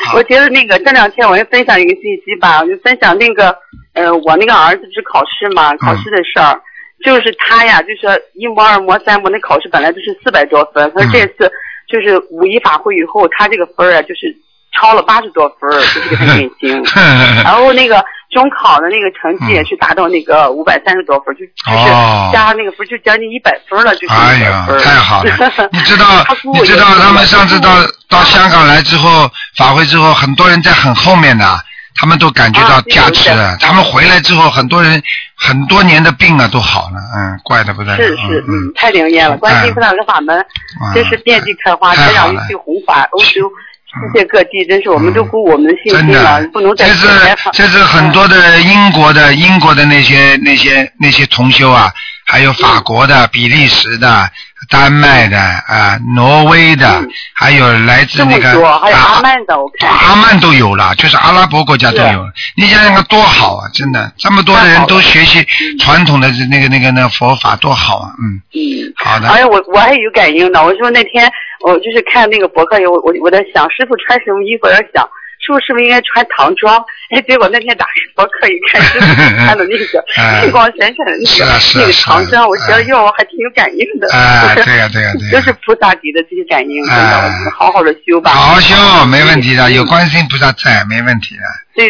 我觉得那个这2天我也分享一个信息吧，我就分享那个我那个儿子是考试嘛，考试的事儿，就是他呀，就是1模2模3模那考试本来就是400多分，可是这次就是5一法会以后，他这个分啊就是超了80多分，就是个很典型。然后那个中考的那个成绩也是达到那个530多分，就是加上那个分就将近100分了，就是100分。 太好了！你知道他们上次到香港来之后，法会之后，很多人在很后面的，他们都感觉到加持了。他们回来之后，很多人很多年的病啊都好了，怪得不得了。 是，太灵验了！观世音菩萨的法门真是遍地开花，台长一去弘法欧洲。世界各地真是我们都鼓舞我们的信心了，不能再这是很多的英国的那些同修啊，还有法国的、比利时的、丹麦的挪威的，还有来自那个还有阿曼的，我看阿曼都有了，就是阿拉伯国家都有了。你想想看多好啊！真的，这么多的人都学习传统的那个佛法多好啊！好的。 哎呀，我还有感应呢。我说那天我就是看那个博客，我在想师傅穿什么衣服，我在想是不是应该穿唐装？结果那天打开博客一看，师傅穿的那个金光闪闪的那个唐装，我觉得我还挺有感应的。 对呀。 就是菩萨给的这些感应，真的，我们好好的修吧。 好好修，没问题的，有观世音菩萨在，没问题的。